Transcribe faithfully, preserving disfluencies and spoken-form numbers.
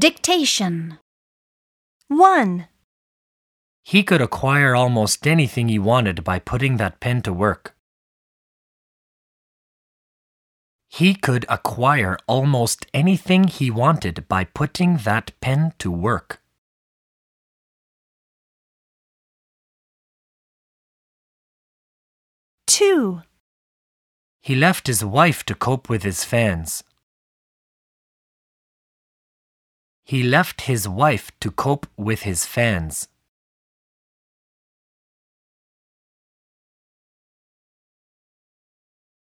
Dictation. one, He could acquire almost anything he wanted by putting that pen to work. He could acquire almost anything he wanted by putting that pen to work. two, He left his wife to cope with his fans. He left his wife to cope with his fans.